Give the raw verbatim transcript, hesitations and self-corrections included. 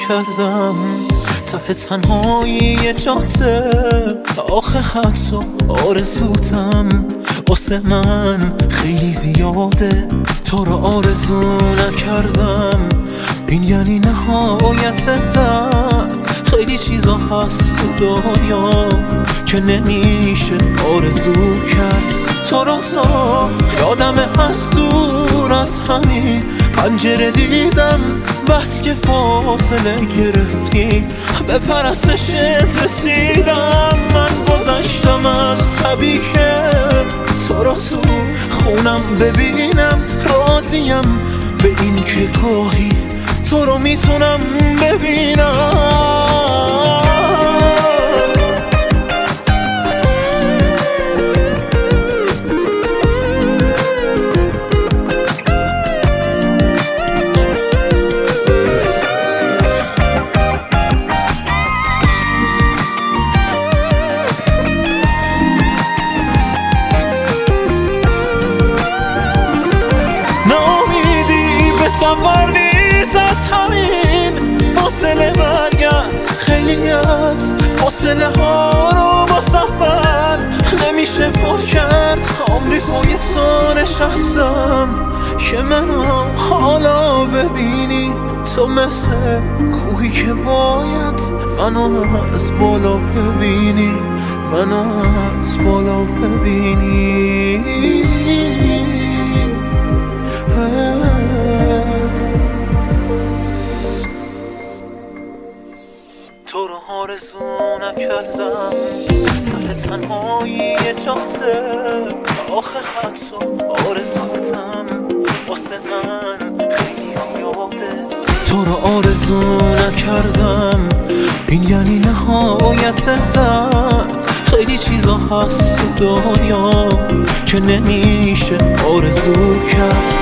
کردم ته تنهایی جاده، آخه حتی آرزوتم واسه من خیلی زیاده. تو رو آرزو نکردم این یعنی نهایت درد. خیلی چیزا هست تو دنیا که نمیشه آرزو کرد. تو رو تا یادمه هست دور از همین پنجره دیدم، بس که فاصله گرفتی به پرستشت رسیدم. من گذشتم از طبیعی که تو رو تو خونم ببینم، راضیم به این که گاهی تو رو میتونم ببینم. سفر نیست از همین فاصله برگرد، خیلی از فاصله ها رو با سفر نمیشه پر کرد. عمری پای تو نشستم که منو حالا ببینی، تو مثل کوهی که باید منو از بالا ببینی، منو از بالا ببینی. تو رو آرزو نکردم ته تنهایی جاده، آخه حتی آرزوتم واسه من خیلی زیاده. تو رو آرزو نکردم این یعنی نهایت درد. خیلی چیزا هست تو دنیا که نمیشه آرزو کرد.